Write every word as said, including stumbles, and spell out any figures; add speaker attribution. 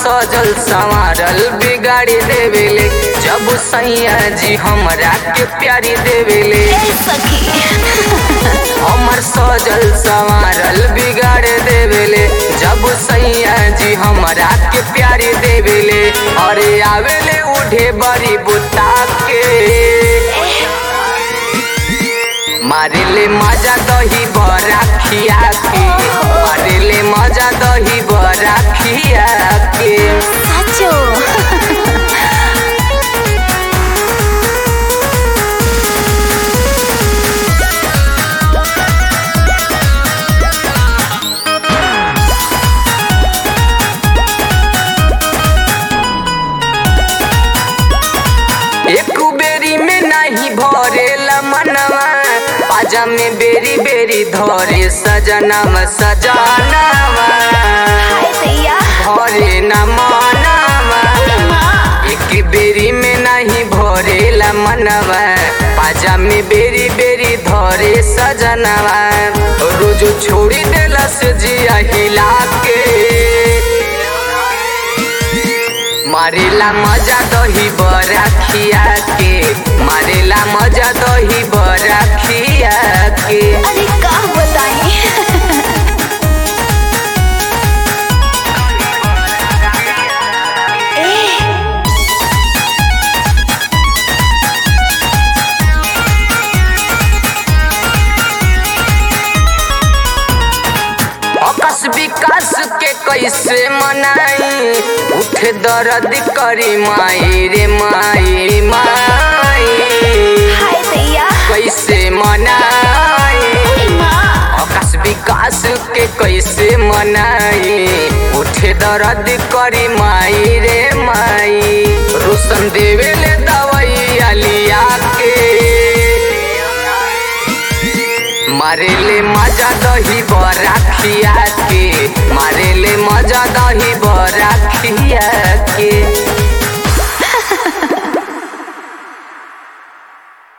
Speaker 1: सजल संवारल बिगाड़ी देवेले जब सैया जी हमरा के प्यारी देवेले। हमर सजल संवारल बिगाड़ देवेले जब सैया जी हमरा के प्यारी देवेले। अरे आवेले उठे बड़ी बुता के मारेले मजा दही बरा खिया के मारेले मजा दही बरा खिया के।
Speaker 2: साचो
Speaker 1: एक बेरी में नहीं भरेला मनवा पाजा में बेरी बेरी धरे सजनवा सजनवा भरे न मनवा। एक बेरी में नहीं भरेला मनवा पाजा में बेरी बेरी धरे सजनवा। रोज छोड़ी देला से जिया हिला के मारेला मजा दही बरा खिया के मारेला मजा दही बरा खिया के।
Speaker 2: अरे का बताई
Speaker 1: अकस विकास के कैसे मनाई उठे दर्द करी माई रे माई माई कैसे मनाई। अकस विकास के कैसे मनाई उठे दर्द करी माई रे माई। रोशन देवेले दवाई लिया के मारेले मजा दही बरा खिया के मारेले मजा दही बरा खिया।